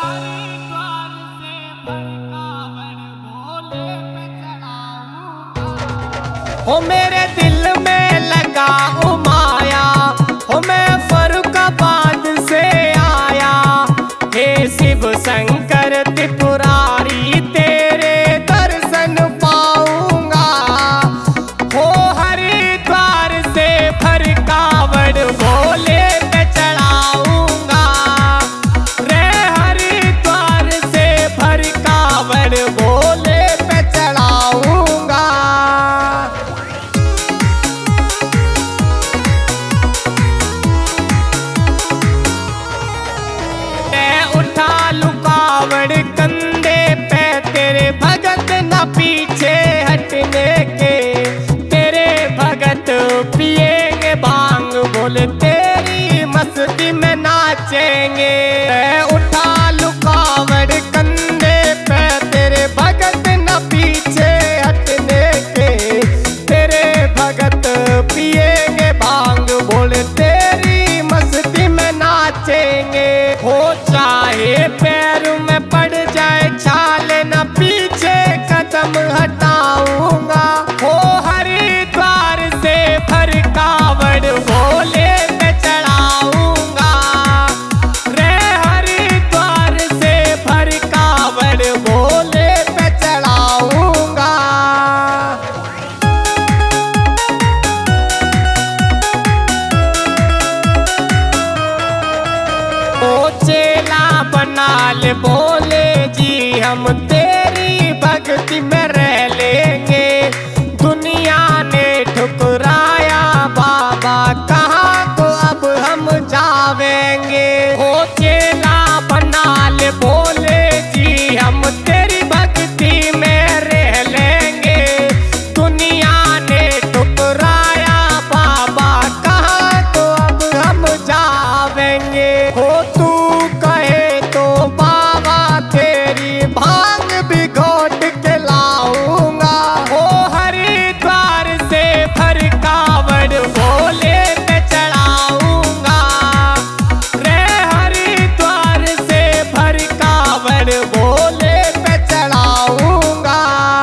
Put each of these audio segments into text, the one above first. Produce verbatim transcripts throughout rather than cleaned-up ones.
हो मेरे दिल में लगा ओ माया, हो मैं फर्रुखाबाद से आया। हे शिव शंकर त्रिपुरारी तेरे दर्शन पाऊंगा। हो हरिद्वार से फर्रुखाबाद भोले पे चढ़ाऊंगा। रे हरिद्वार से फर्रुखाबाद भोले पे चढ़ाऊंगा। उठा लुकावड़ कंधे पे तेरे भगत न पीछे हटने के। तेरे भगत पिएंगे भांग बोल तेरी मस्ती में नाचेंगे। उठा लुकावड़ कंधे पे तेरे भगत न पीछे हटने के। तेरे भगत पिएंगे भांग बोल तेरी मस्ती में नाचेंगे। हो चाहे पैर में पड़ जाए छाल न पीछे कदम हटाऊंगा। हो हरिद्वार से फर्रुखाबाद भोले पे चढ़ाऊंगा। रे हरिद्वार से फर्रुखाबाद भोले पे चढ़ाऊंगा। ओ चेला बना ले बोले जी हम तेरी भक्ति में रह लेंगे। दुनिया ने ठुकराया बाबा कहाँ को अब हम जावेंगे। ओ चेला बना ले बोले जी हम तेरी भक्ति में रह लेंगे। दुनिया ने ठुकराया बाबा कहाँ को अब हम जावेंगे। हो तू कहे तो बाबा तेरी भांग भी घोट के लाऊंगा। हो हरिद्वार से फर्रुखाबाद भोले पे चढ़ाऊंगा। रे हरिद्वार से फर्रुखाबाद भोले पे चढ़ाऊंगा।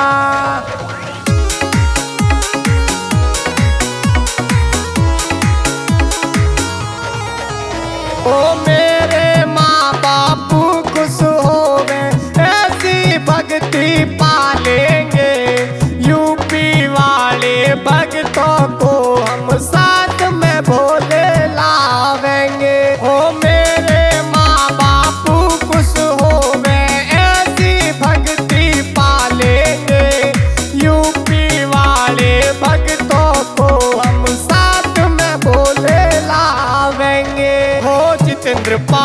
ओ मेरे माँ बापू खुश होवे ऐसी भक्ति पालेंगे। यूपी वाले भक्तों को हम साथ में भोले लावेंगे। ओ मेरे माँ बापू खुश होवे ऐसी भक्ति पालेंगे। यूपी वाले भक्तों को हम साथ में भोले लावेंगे। हो जितेंद्र